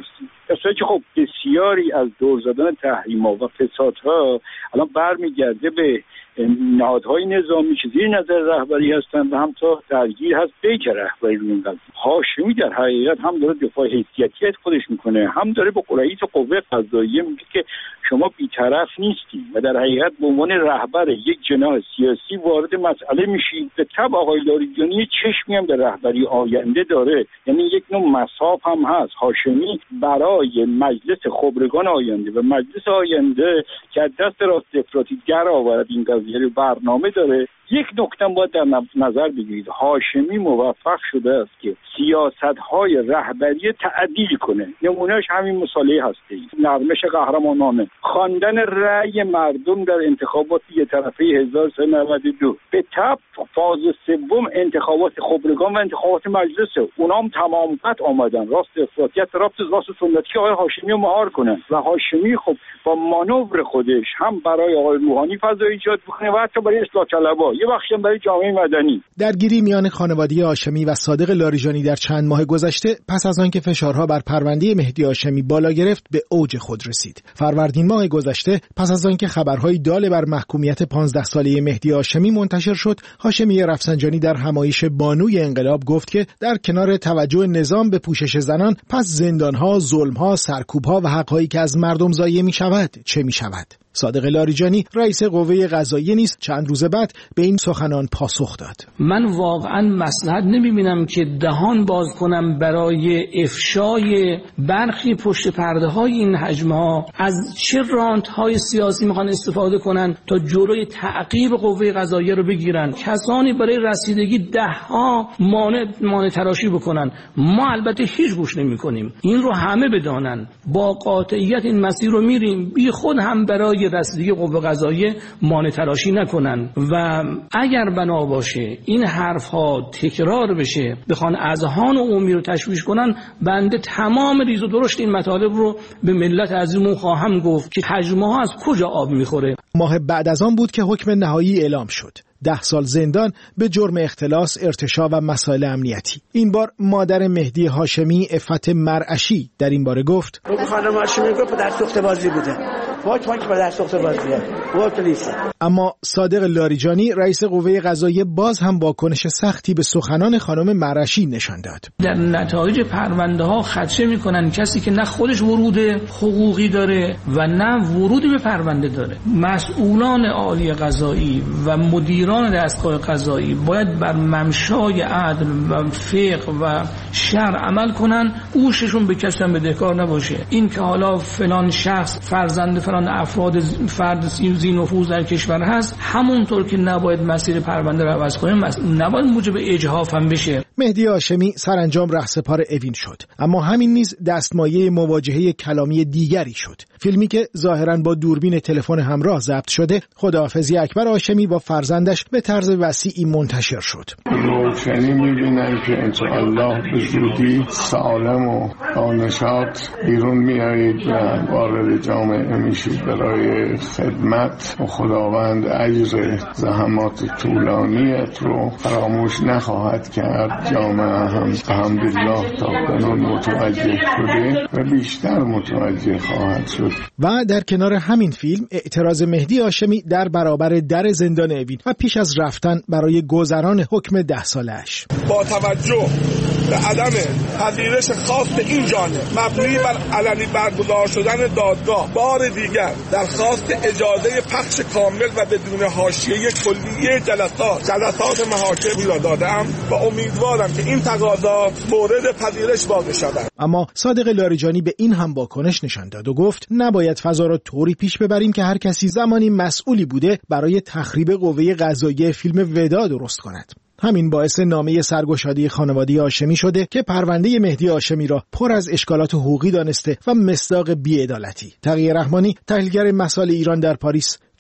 کسایی که خب بسیاری از دور زدن تحریم‌ها و فسادها الان برمیگرده به نهادهای نظامی که زیر نظر رهبری هستند و هم تا درگیر هست بیت رهبری رو این قضیه. هاشمی در حقیقت هم داره دفاع حیثیتی از خودش میکنه، هم داره به رئیس قوه قضاییه میگه که شما بی‌طرف نیستی و در حقیقت به عنوان رهبر یک جناح سیاسی وارد مسئله میشید. به طبع آقای لاریجانی چشمی هم در رهبری آینده داره، یعنی یک نوع مصاف هم هست. هاشمی برای مجلس خبرگان آینده و مجلس آینده که دست راست افراطی در آورد این قضیه رو برنامه داره. یک نکته باید در نظر بگیرید، هاشمی موفق شده است که سیاست‌های رهبری تعدیل کنه. نمونهش همین مصالحه هستی، نرمش قهرمانانه، خواندن رأی مردم در انتخابات یک طرفه هزار و سیصد و نود و دو. به تبع فاز سوم انتخابات خبرگان و انتخابات مجلس، اونام تمام قد آمدن راست افراطیت رابط راست سنتی آقای هاشمی رو مهار کنن و هاشمی خب با مانور خودش هم برای آقای روحانی فضا ایجاد می‌کنه و حتی برای اصلاح طلبها، یه بخشی برای جامعه مدنی. درگیری میان خانواده هاشمی و صادق لاریجانی در چند ماه گذشته پس از آنکه فشارها بر پرونده مهدی هاشمی بالا گرفت به اوج خود رسید. فروردین ماه گذشته پس از آنکه خبرهای دال بر محکومیت پانزده ساله مهدی هاشمی منتشر شد، هاشمی رفسنجانی در همایش بانوی انقلاب گفت که در کنار توجه نظام به پوشش زنان، پس زندانها، ظلمها، سرکوبها و حقهایی که از مردم ضایع می‌شود چه می‌شود؟ صادق لاریجانی رئیس قوه قضاییه نیز چند روز بعد به این سخنان پاسخ داد. من واقعا مصلحت نمی‌بینم که دهان باز کنم برای افشای برخی پشت پرده های این حجم‌ها. از چه رانت‌های سیاسی می‌خوان استفاده کنن تا جلوی تعقیب قوه قضاییه رو بگیرن؟ کسانی برای رسیدگی ده‌ها مانع مانع تراشی بکنن. ما البته هیچ گوش نمی‌کنیم. این رو همه بدانن. با قاطعیت این مسیر رو میریم، بی خود هم برای رسیدگی قوه قضاییه مانع تراشی نکنن و اگر بنا باشه این حرف ها تکرار بشه، بخوان اذهان عمومی رو تشویش کنن، بنده تمام ریز و درشت این مطالب رو به ملت عزیزمون خواهم گفت که حجمه ها از کجا آب میخوره. ماه بعد از آن بود که حکم نهایی اعلام شد. ده سال زندان به جرم اختلاس، ارتشاء و مسائل امنیتی. این بار مادر مهدی هاشمی، عفت مرعشی، در این باره گفت: خانم هاشمی گفت در سوخت بازی بوده. وقت وقت در سوخت بازیه. وقت نیست. اما صادق لاریجانی رئیس قوه قضاییه باز هم واکنش سختی به سخنان خانم مرعشی نشان داد. در نتایج پرونده ها خدشه میکنن کسی که نه خودش ورود حقوقی داره و نه ورودی به پرونده داره. مسئولان عالی قضایی و مدیران دستگاه قضایی باید بر ممشای عدل و فقه و شرع عمل کنن، گوششون به کسی هم بدهکار نباشه. این که حالا فلان شخص فرزند فلان افراد فرد ذی نفوذ در کشور هست، همونطور که نباید مسیر پرونده رو عوض کنیم، نباید موجب اجحاف هم بشه. مهدی هاشمی سرانجام رهسپار اوین شد، اما همین نیز دستمایه مواجهه کلامی دیگری شد. فیلمی که ظاهراً با دوربین تلفن همراه ضبط شده، خداحافظی اکبر هاشمی با فرزندش به طرز وسیعی منتشر شد. روشنی می‌بینم که انشاءالله به زودی سالم و با نشاط بیرون میایید و وارد جامعه میشید برای خدمت و خداوند اجر زحمات طولانیت رو فراموش نخواهد کرد. جامعه هم الحمدلله تا کنون متوجه شده و بیشتر متوجه خواهد شد. و در کنار همین فیلم اعتراض مهدی هاشمی در برابر در زندان اوین و پیش از رفتن برای گذران حکم ده سالش. با توجه به عدم پذیرش خواست این جانب مبنی بر علنی برگزار شدن دادگاه، بار دیگر درخواست اجازه پخش کامل و بدون حاشیه کلیه جلسات جلسات محاکمی را دادم و امیدوارم که این تقاضا مورد پذیرش واقع شود. اما صادق لاریجانی به این هم واکنش نشان داد و گفت نباید فضا را طوری پیش ببریم که هر کسی زمانی مسئولی بوده برای تخریب قوه قضاییه فیلم ودا درست کند. همین باعث نامه سرگشادی خانواده هاشمی شده که پرونده مهدی هاشمی را پر از اشکالات حقوقی دانسته و مصداق بی‌عدالتی. تقی رحمانی، تحلیلگر مسائل ایران در پاریس،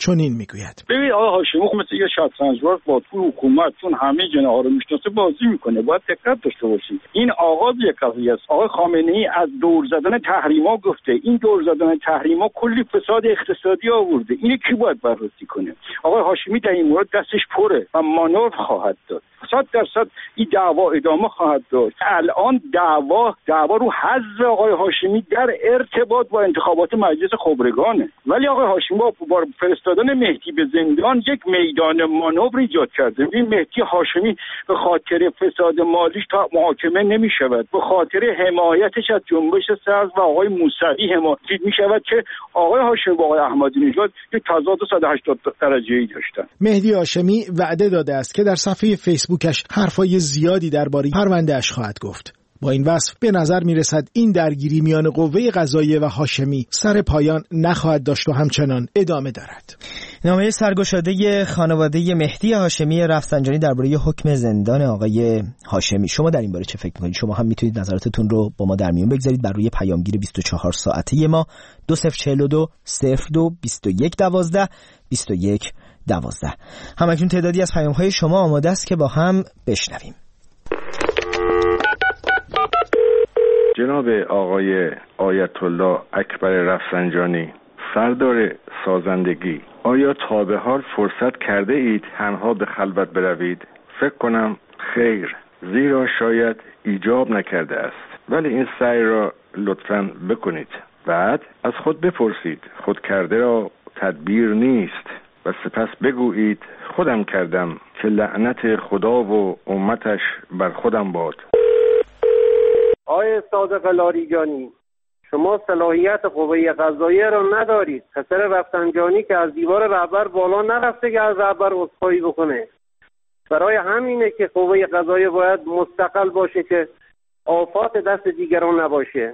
چنین میگوید: ببین آقای هاشمی مثل یه شطرنج‌باز با تو حکومت چون همه جناها رو میشناسه بازی میکنه، باید دقت داشته باشید. این آغاز یک قضیه است. آقای خامنه‌ای از دور زدن تحریما گفته، این دور زدن تحریما کلی فساد اقتصادی آورده، اینو کی باید بررسی کنه؟ آقای هاشمی در این مورد دستش پره و مانور خواهد داد. صد درصد این دعوا ادامه خواهد داشت. الان دعوا دعوا رو حذف آقای هاشمی در ارتباط با انتخابات مجلس خبرگانه، ولی آقای هاشمی با فرستادن مهدی به زندان یک میدان مانور ایجاد کرده. این مهدی هاشمی به خاطر فساد مالیش تا محاکمه نمی شود، به خاطر حمایتش از جنبش سبز و آقای موسوی حمایت می شود که آقای هاشمی با آقای احمدی نژاد یک تضاد صد و هشتاد درجه‌ای داشتن. مهدی هاشمی وعده داده است که در صفحه فیسبوکش حرفای زیادی درباره پرونده‌اش خواهد گفت. با این وصف به نظر میرسد این درگیری میان قوه قضاییه و هاشمی سر پایان نخواهد داشت و همچنان ادامه دارد. نامه سرگشاده خانواده مهدی هاشمی رفسنجانی درباره حکم زندان آقای هاشمی، شما در این باره چه فکر می‌کنید؟ شما هم میتونید نظراتتون رو با ما در میون بگذارید بر روی پیامگیر بیست و چهار ساعته ما دو صفر چهل و دو صفر دو بیست و یک دوازده بیست و یک دوازده. همکنون تعدادی از پیام‌های شما آماده است که با هم بشنویم. جناب آقای آیت الله اکبر رفسنجانی، سردار سازندگی، آیا تا به حال فرصت کرده اید تنها به خلوت بروید؟ فکر کنم خیر، زیرا شاید ایجاب نکرده است، ولی این سعی را لطفاً بکنید. بعد از خود بپرسید خود کرده را تدبیر نیست و سپس بگویید خودم کردم که لعنت خدا و امتش بر خودم باد. آقای صادق لاریجانی، شما صلاحیت قوه قضاییه را ندارید. پسر رفسنجانی که از دیوار رهبر بالا نرفته که از رهبر عذرخواهی بکنه. برای همینه که قوه قضاییه باید مستقل باشه که آفات دست دیگران نباشه.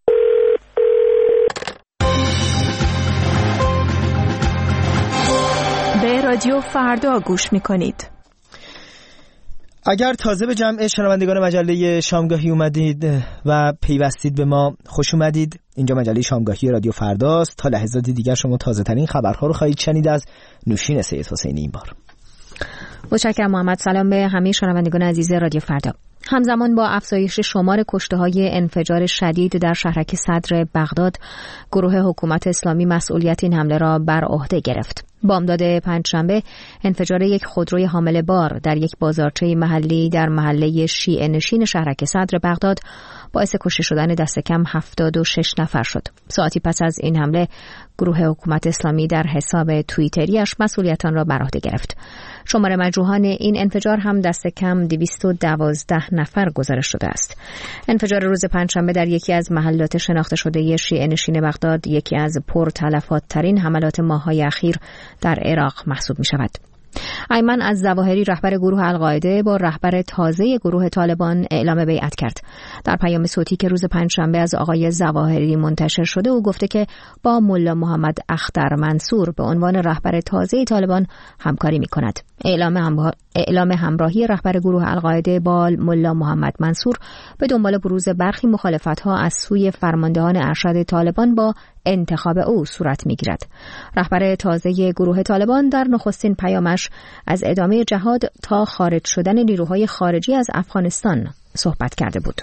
به رادیو فردا گوش میکنید. اگر تازه به جمع شنوندگان مجله شامگاهی اومدید و پیوستید به ما، خوش اومدید. اینجا مجله شامگاهی رادیو فرداست. تا لحظات دیگر شما تازه ترین خبرها رو خواهید شنید از نوشین سید حسینی. این بار متشکرم محمد. سلام به همه شنوندگان عزیز رادیو فردا. همزمان با افزایش شمار کشته‌های انفجار شدید در شهرک صدر بغداد، گروه حکومت اسلامی مسئولیت این حمله را بر عهده گرفت. بامداد پنجشنبه انفجار یک خودروی حامل بار در یک بازارچه محلی در محله شیعه نشین شهرک صدر بغداد باعث کشته شدن دست کم هفتاد و شش نفر شد. ساعتی پس از این حمله گروه حکومت اسلامی در حساب توییتریش مسئولیت آن را بر عهده گرفت. شمار مجروحان این انفجار هم دست کم دویست و دوازده نفر گزارش شده است. انفجار روز پنجشنبه در یکی از محلات شناخته شده شیعه نشین بغداد یکی از پرتلفات ترین حملات ماه‌های اخیر در عراق محسوب می شود. ایمن الظواهری رهبر گروه القاعده با رهبر تازه گروه طالبان اعلام بیعت کرد. در پیام صوتی که روز پنجشنبه از آقای ظواهری منتشر شده او گفته که با ملا محمد اختر منصور به عنوان رهبر تازه طالبان همکاری می کند. اعلام, همراه... اعلام همراهی رهبر گروه القاعده با ملا محمد منصور به دنبال بروز برخی مخالفت‌ها از سوی فرماندهان ارشد طالبان با انتخاب او صورت می‌گیرد. رهبر تازه گروه طالبان در نخستین پیامش از ادامه جهاد تا خارج شدن نیروهای خارجی از افغانستان صحبت کرده بود.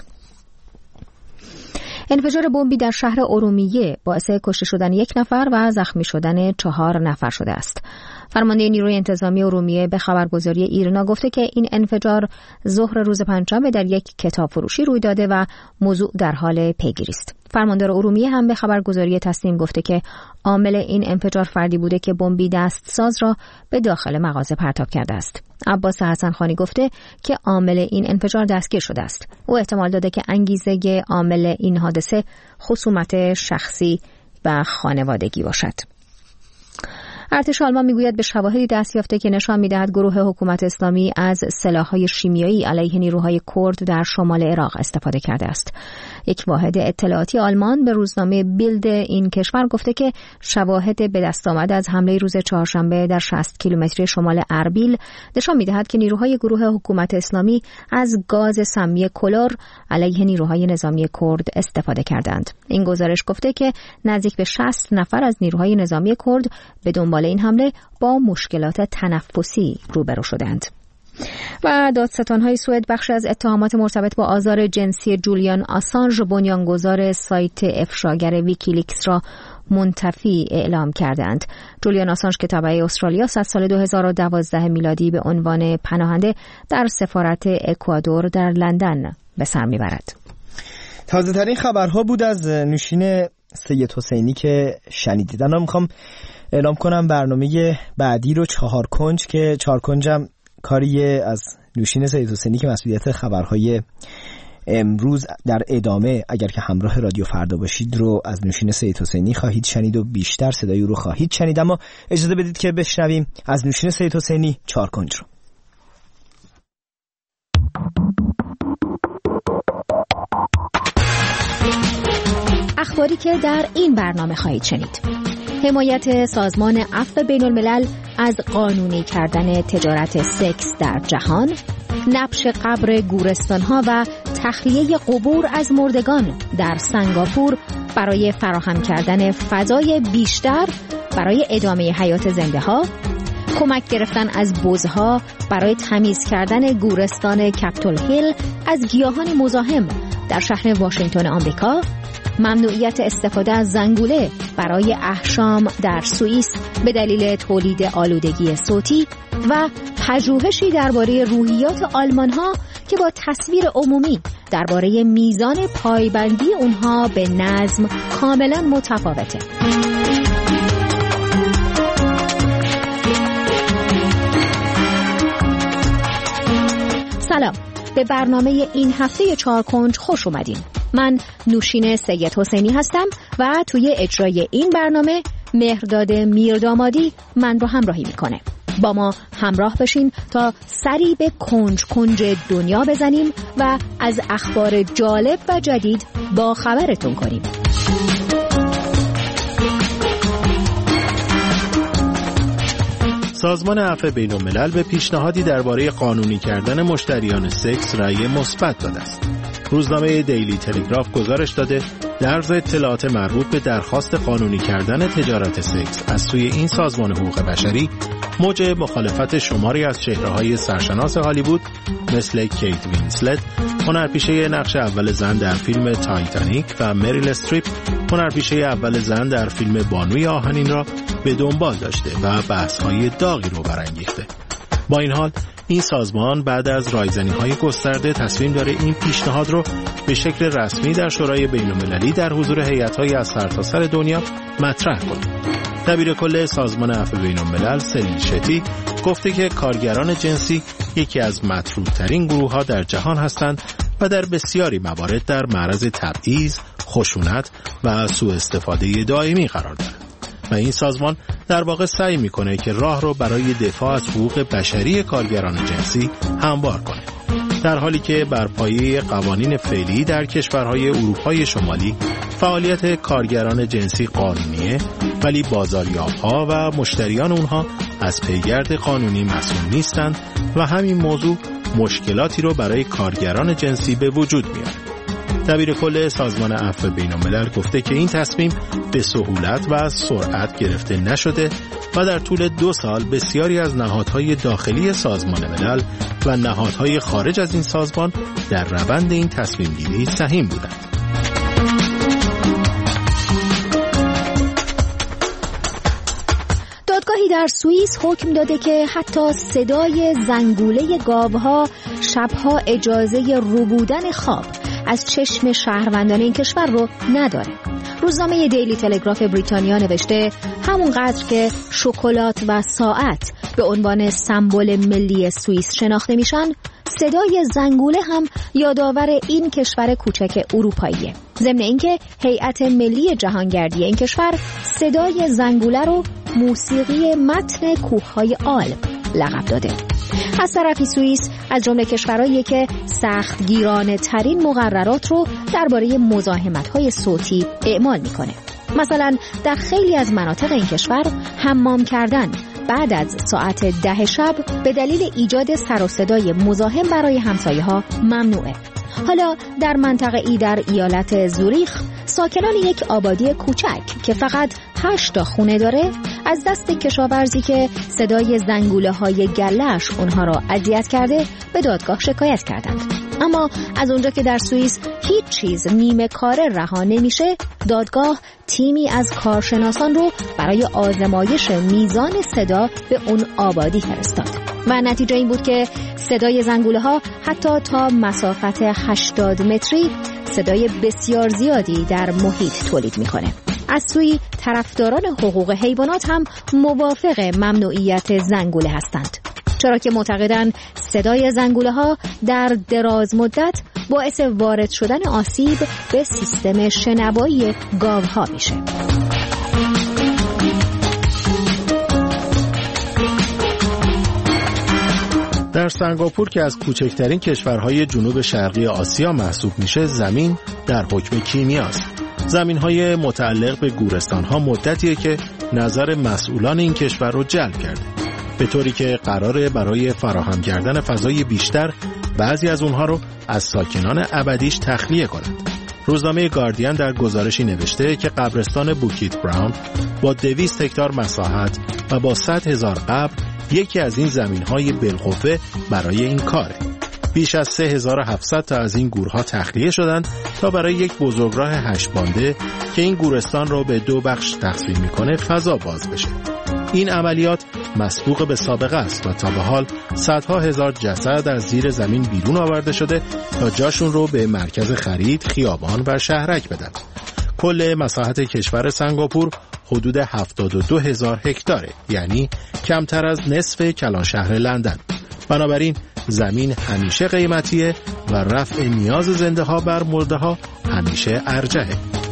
انفجار بمبی در شهر ارومیه باعث کشته شدن یک نفر و زخمی شدن چهار نفر شده است. فرمانده نیروی انتظامی ارومیه به خبرگزاری ایرنا گفته که این انفجار ظهر روز پنجشنبه در یک کتاب فروشی روی داده و موضوع در حال پیگیری است. فرماندار ارومیه هم به خبرگزاری تسنیم گفته که عامل این انفجار فردی بوده که بمبی دستساز را به داخل مغازه پرتاب کرده است. عباس حسنخانی گفته که عامل این انفجار دستگیر شده است. او احتمال داده که انگیزه عامل این حادثه خصومت شخصی و خانوادگی باشد. ارتش آلمان میگوید به شواهدی دست یافته که نشان میدهد گروه حکومت اسلامی از سلاح‌های شیمیایی علیه نیروهای کرد در شمال عراق استفاده کرده است. یک واحد اطلاعاتی آلمان به روزنامه بیلد این کشور گفته که شواهد به دست آمده از حمله روز چهارشنبه در شصت کیلومتری شمال اربیل نشان میدهد که نیروهای گروه حکومت اسلامی از گاز سمی کلور علیه نیروهای نظامی کرد استفاده کردند. این گزارش گفته که نزدیک به شصت نفر از نیروهای نظامی کرد به دنبال دنبال این حمله با مشکلات تنفسی روبرو شدند. و دادستان‌های سوئد بخش از اتهامات مرتبط با آزار جنسی جولیان آسانژ بنیانگذار سایت افشاگر ویکیلیکس را منتفی اعلام کردند. جولیان آسانژ که تبع استرالیا از سال دو هزار و دوازده میلادی به عنوان پناهنده در سفارت اکوادور در لندن به سر میبرد. تازه ترین خبرها بود از نوشین سید حسینی که شنیدید. الان میخوام اعلام کنم برنامه بعدی رو چهار کنج که چهار کنجم کاریه از نوشین سید حسینی که مسئولیت خبرهای امروز در ادامه اگر که همراه رادیو فردا باشید رو از نوشین سید حسینی خواهید شنید و بیشتر صدای او رو خواهید شنید. اما اجازه بدید که بشنویم از نوشین سید حسینی چهار کنج رو. اخباری که در این برنامه خواهید شنید: حمایت سازمان عفو بین الملل از قانونی کردن تجارت سکس در جهان، نبش قبر گورستان‌ها و تخلیه قبور از مردگان در سنگاپور برای فراهم کردن فضای بیشتر برای ادامه حیات زنده‌ها، کمک گرفتن از بزها برای تمیز کردن گورستان کپیتول هیل از گیاهان مزاحم در شهر واشنگتن آمریکا، ممنوعیت استفاده از زنگوله برای احشام در سوئیس به دلیل تولید آلودگی صوتی و پژوهشی درباره روحیات آلمان‌ها که با تصویر عمومی درباره میزان پایبندی اونها به نظم کاملا متفاوته. سلام، به برنامه این هفته چهار کنج خوش اومدین. من نوشین سید حسینی هستم و توی اجرای این برنامه مهرداد میردامادی من رو همراهی میکنه. با ما همراه بشین تا سری به کنج کنج دنیا بزنیم و از اخبار جالب و جدید با خبرتون کنیم. سازمان عفو بین الملل به پیشنهادی درباره قانونی کردن مشتریان سکس رأی مثبت داده است. روزنامه دیلی تلگراف گزارش داده در ضمن اطلاعات مربوط به درخواست قانونی کردن تجارت سکس از سوی این سازمان حقوق بشری موج مخالفت شماری از چهره‌های سرشناس هالیوود مثل کیت وینسلت، هنرپیشه نقش اول زن در فیلم تایتانیک، و مریل استریپ، هنرپیشه اول زن در فیلم بانوی آهنین را به دنبال داشته و بحث‌های داغی رو برانگیخته. با این حال این سازمان بعد از رایزنی‌های گسترده تصمیم داره این پیشنهاد رو به شکل رسمی در شورای بین‌المللی در حضور هیئت‌های از سرتاسر دنیا مطرح کنه. دبیر کل سازمان عفو بین الملل سلیل شتی گفته که کارگران جنسی یکی از مطرودترین گروه‌ها در جهان هستند و در بسیاری موارد در معرض تبعیض، خشونت و سوء استفاده دائمی قرار دارند. و این سازمان در واقع سعی میکنه که راه رو برای دفاع از حقوق بشری کارگران جنسی هموار کنه، در حالی که بر پایه قوانین فعلی در کشورهای اروپای شمالی فعالیت کارگران جنسی قانونیه، ولی بازاریاب‌ها و مشتریان اونها از پیگرد قانونی مسئول نیستند و همین موضوع مشکلاتی رو برای کارگران جنسی به وجود میاره. دبیر کل سازمان عفو بین الملل گفته که این تصمیم به سهولت و سرعت گرفته نشده و در طول دو سال بسیاری از نهادهای داخلی سازمان ملل و نهادهای خارج از این سازمان در روند این تصمیم گیری سهیم بودند. دادگاهی در سوئیس حکم داده که حتی صدای زنگوله گاوها شبها اجازه ربودن خواب از چشم شهروندان این کشور رو نداره. روزنامه دیلی تلگراف بریتانیا نوشته همونقدر که شکلات و ساعت به عنوان سمبل ملی سوئیس شناخته میشن، صدای زنگوله هم یادآور این کشور کوچک اروپاییه. ضمن اینکه هیئت ملی جهانگردی این کشور صدای زنگوله رو موسیقی متن کوههای آلپ لقب داده. از طرفی سوئیس از جمله کشورهایی که سختگیرانه ترین مقررات رو درباره مزاحمت‌های صوتی اعمال میکنه. مثلا در خیلی از مناطق این کشور حمام کردن بعد از ساعت ده شب به دلیل ایجاد سر و صدای مزاحم برای همسایه‌ها ممنوعه. حالا در منطقه ای در ایالت زوریخ ساکنان یک آبادی کوچک که فقط هشت تا خونه داره از دست کشاورزی که صدای زنگوله های گله‌اش اونها را اذیت کرده به دادگاه شکایت کردند. اما از اونجا که در سوئیس هیچ چیز نیمه کاره رها نمیشه، دادگاه تیمی از کارشناسان رو برای آزمایش میزان صدا به اون آبادی فرستاد و نتیجه این بود که صدای زنگوله ها حتی تا مسافت هشتاد متری صدای بسیار زیادی در محیط تولید میکنه. از سوی طرفداران حقوق حیوانات هم موافق ممنوعیت زنگوله هستند، چرا که معتقدند صدای زنگوله ها در دراز مدت باعث وارد شدن آسیب به سیستم شنوایی گاوها میشه. در سنگاپور که از کوچکترین کشورهای جنوب شرقی آسیا محسوب میشه، زمین در حکم کیمیاست. زمینهای متعلق به گورستانها مدتیه که نظر مسئولان این کشور رو جلب کرده، به طوری که قراره برای فراهم کردن فضای بیشتر بعضی از اونها رو از ساکنان ابدیش تخلیه کنند. روزنامه گاردین در گزارشی نوشته که قبرستان بوکیت براون با دویست هکتار مساحت و با صد هزار قبر یکی از این زمین‌های بالقوه برای این کاره. بیش از سه هزار و هفتصد تا از این گورها تخلیه شدند تا برای یک بزرگراه هشت بانده که این گورستان را به دو بخش تقسیم می‌کنه فضا باز بشه. این عملیات مسبوق به سابقه است و تا به حال صدها هزار جسد از زیر زمین بیرون آورده شده تا جاشون رو به مرکز خرید، خیابان و شهرک بدن. کل مساحت کشور سنگاپور حدود هفتاد و دو هزار هکتاره، یعنی کمتر از نصف کلان شهر لندن. بنابراین زمین همیشه قیمتیه و رفع نیاز زنده ها بر مرده ها همیشه ارجحه.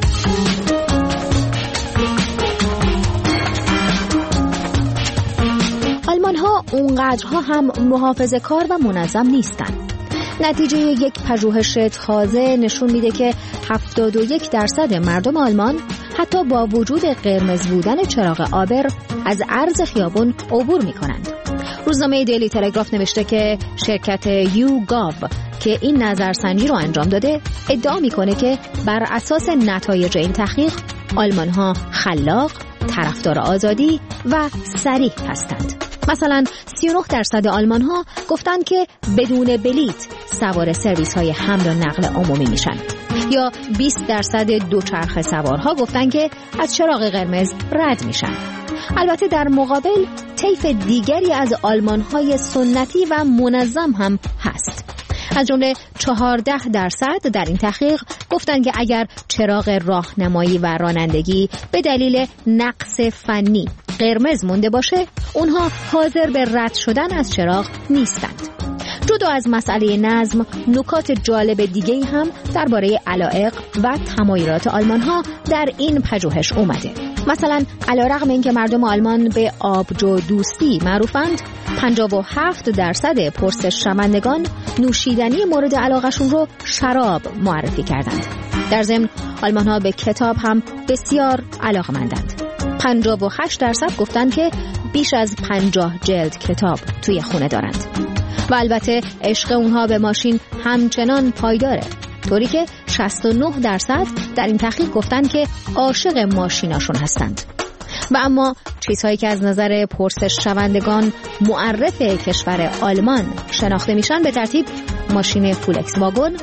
آلمان ها اونقدرها هم محافظه کار و منظم نیستن. نتیجه یک پژوهش تازه نشون میده که هفتاد و یک درصد مردم آلمان حتی با وجود قرمز بودن چراغ آبر از عرض خیابون عبور میکنند. روزنامه دیلی تلگراف نوشته که شرکت یو گاو که این نظرسنجی رو انجام داده ادعا میکنه که بر اساس نتایج این تحقیق آلمان ها خلاق، طرفدار آزادی و صریح هستند. مثلا سی و نه درصد آلمان ها گفتند که بدون بلیت سوار سرویس های حمل و نقل عمومی میشن، یا بیست درصد دوچرخه سوارها گفتند که از چراغ قرمز رد میشن. البته در مقابل طیف دیگری از آلمان های سنتی و منظم هم هست. از جمله چهارده درصد در این تحقیق گفتند که اگر چراغ راهنمایی و رانندگی به دلیل نقص فنی قرمز مونده باشه، اونها حاضر به رد شدن از چراغ نیستند. جدا از مسئله نظم، نکات جالب دیگه‌ای هم درباره علایق و تمایلات آلمان‌ها در این پژوهش اومده. مثلا علیرغم اینکه مردم آلمان به آبجو دوستی معروفند، پنجاه و هفت درصد پرسش شوندگان نوشیدنی مورد علاقه‌شون رو شراب معرفی کردند. در ضمن آلمان‌ها به کتاب هم بسیار علاقه‌مندند. پنجاه و هشت درصد گفتند که بیش از پنجاه جلد کتاب توی خونه دارند. و البته عشق اونها به ماشین همچنان پایداره، طوری که شصت و نه درصد در این تحقیق گفتند که عاشق ماشیناشون هستند. و اما چیزهایی که از نظر پرسش شوندگان معرف کشور آلمان شناخته میشن به ترتیب ماشین فولکس واگن،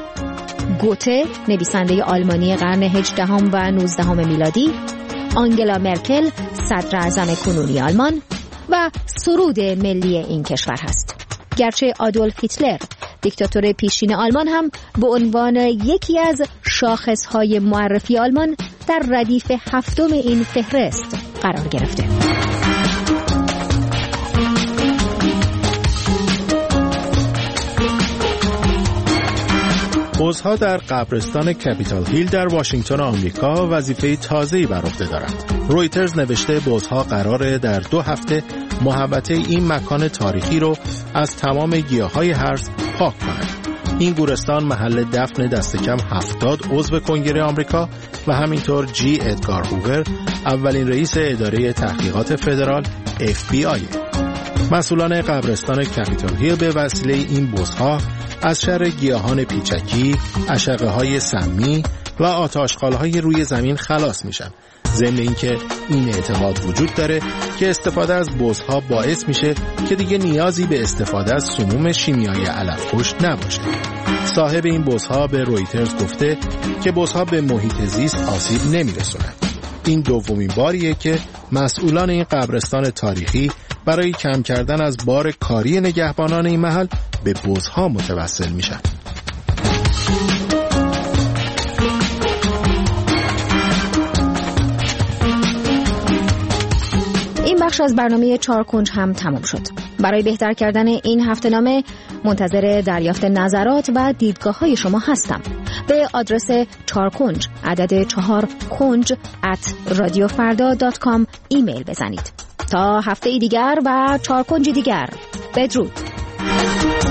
گوته نویسنده آلمانی قرن هجدهم و نوزدهم میلادی، آنگلا مرکل صدر اعظم کنونی آلمان و سرود ملی این کشور هست. گرچه آدولف هیتلر دیکتاتور پیشین آلمان هم به عنوان یکی از شاخصهای معرفی آلمان در ردیف هفتم این فهرست قرار گرفته. بزها در قبرستان کپیتال هیل در واشنگتن آمریکا وظیفه تازه‌ای بر عهده دارند. رویترز نوشته بزها قراره در دو هفته محوطه این مکان تاریخی رو از تمام گیاهای هرز پاک کنند. این گورستان محل دفن دست کم هفتاد عضو کنگره آمریکا و همینطور جی ادگار هوور، اولین رئیس اداره تحقیقات فدرال اف بی آی. مسئولان قبرستان کپیتال هیل به وسیله این بزها از شر گیاهان پیچکی، اشعه‌های سمی و آتش‌خال‌های روی زمین خلاص میشن ضمن اینکه این اعتقاد وجود داره که استفاده از بزها باعث میشه که دیگه نیازی به استفاده از سموم شیمیایی علف‌کش نباشه. صاحب این بزها به رویترز گفته که بزها به محیط زیست آسیب نمیرسونن. این دومین باریه که مسئولان این قبرستان تاریخی برای کم کردن از بار کاری نگهبانان این محل به بزها متوسل میشن. این بخش از برنامه چهار کنج هم تمام شد. برای بهتر کردن این هفته‌نامه منتظر دریافت نظرات و دیدگاه‌های شما هستم. به آدرس چهار کنج عدد چهار کنج ات رادیو فردا دات کام ایمیل بزنید. تا هفته دیگر و چهار کنج دیگر، بدرود.